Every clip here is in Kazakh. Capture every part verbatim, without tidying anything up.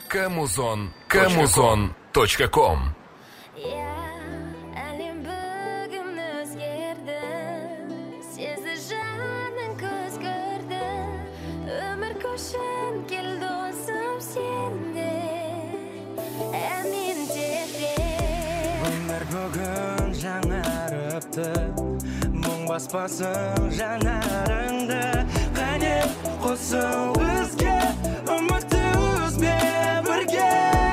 Камузон. камузон точка ком. Бүгін жаңарыпты, мұң баспасың жанарыңды. Қане қосыл бізге, үмітті үзбе бірге.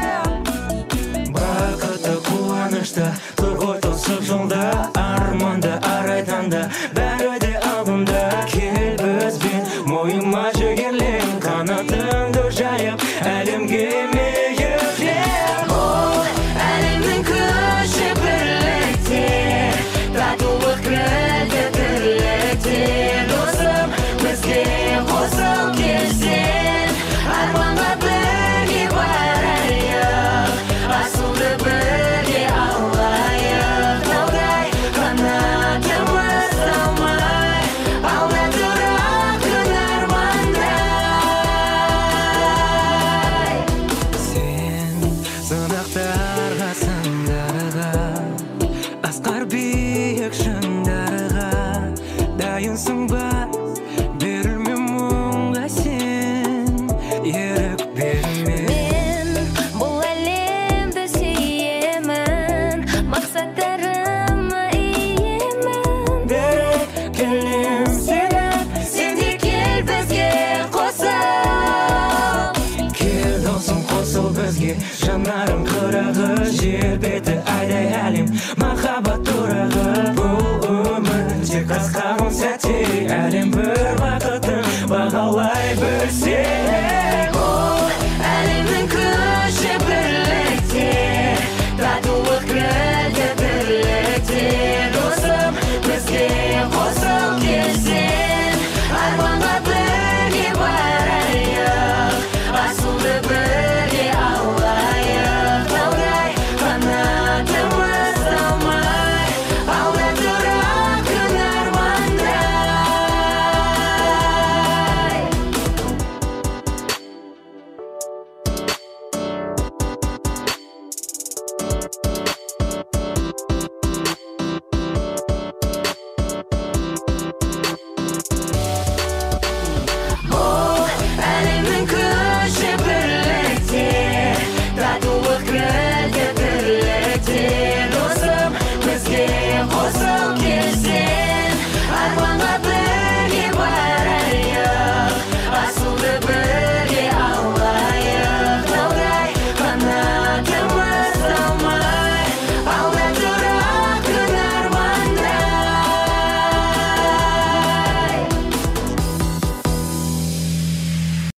Бақытты қуанышты, тұр ғой тосып жолда, арманды арайтанда, бәрі де алдымда. Кел бізбен, мойыма жігерлен, қанатыңды жайып, әлемге мейілде. Ол әлемнің күші бірлікте, татулық кірді тірлікте. Досым, бізге қосыл келсең, арманға бірге барайық, асылды бірге алайық. Таудай қанатымыз талмай, алда тұра күн армандай. Сен сынақтарға сындарға, асқар биік шыңдарға, дайынсың ба берілме мұңға сен, ерік берме. Мен бұл әлемді сүйемін, мақсаттарыма иемін. Берік келем сені, Сен де кел бізге қосыл. кел досым қосыл бізге. Жанарың қырағы, жер беті айдай әлем, махаббат тұрағы. Бұл өмір тек асқағын сәтте, әлем бір бақытын бағалай білсе.